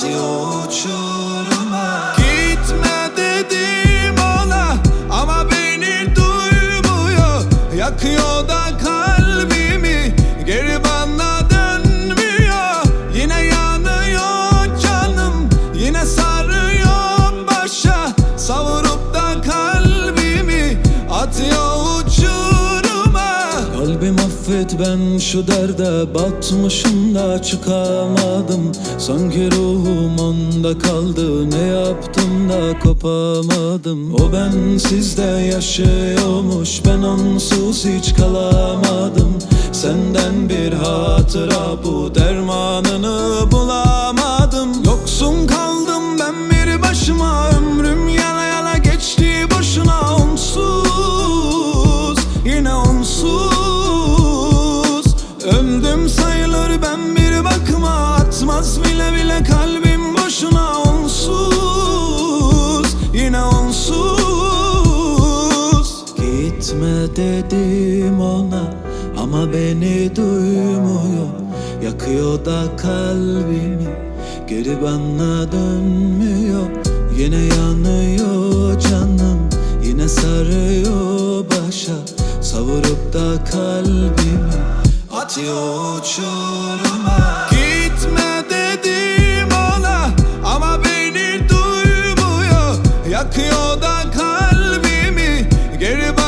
atıyor uçuruma. Gitme dedim ona ama beni duymuyor. Yakıyor da kalbimi, geri bana dönmüyor. Yine yanıyor canım, yine sarıyor başa. Savurup da kalbimi atıyor uçuruma. Kalbim affet, ben şu derde batmışım da çıkamadım. Sanki ruhum onda kaldı, ne yaptım da kopamadım. O bensizde yaşıyormuş, ben onsuz hiç kalamadım. Senden bir hatıra bu, dermanını bulamadım. Yoksun kaldım ben bir başıma, ömrüm yana yana geçti boşuna. Onsuz, yine onsuz öldüm sayılır ben bir bakıma. Atmaz bile bile kalbim boşuna. Onsuz, yine onsuz. Gitme dedim ona ama beni duymuyor. Yakıyor da kalbimi, geri bana dönmüyor. Yine yanıyor canım, yine sarıyor başa. Savurup da kalbimi atıyor uçuruma. Gitme dedim ona ama beni duymuyor. Yakıyor da kalbimi, geri